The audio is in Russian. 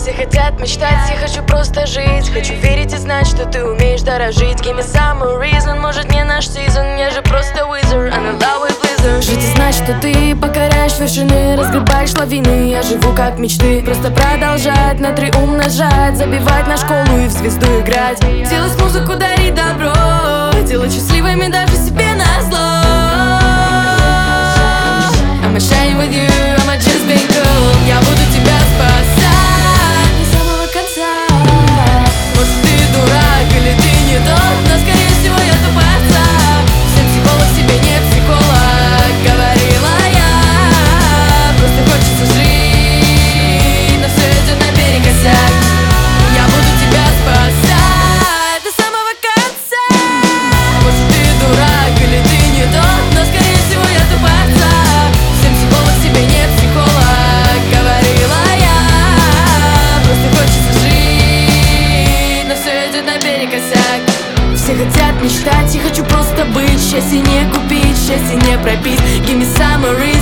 Все хотят мечтать, я хочу просто жить. Хочу верить и знать, что ты умеешь дорожить. Give me some reason, может не наш сезон. Я же просто wizard, I'm in love with blizzard. Жить и знать, что ты покоряешь вершины, разгребаешь лавины. Я живу как мечты, просто продолжать на 3 умножать, забивать на школу и в звезду играть. Делать музыку, дарить добро, делать счастливыми даже себе назло. I'ma shine with you, I'ma just be cool. Я буду тебя спасать до самого конца. Может ты дурак или ты не тот, но скорее всего я тупица. Всем психолог себе не психолог, говорила я. Просто хочется жить, но все идет наперекосяк. Я буду тебя спасать до самого конца. Может ты дурак или ты не тот, но скорее всего я тупица. Всем психолог себе не психолог, говорила я. Просто хочется жить, но все идет наперекосяк. Все хотят мечтать, я хочу просто быть. Счастье не купить, счастье не пропить. Give me some reason.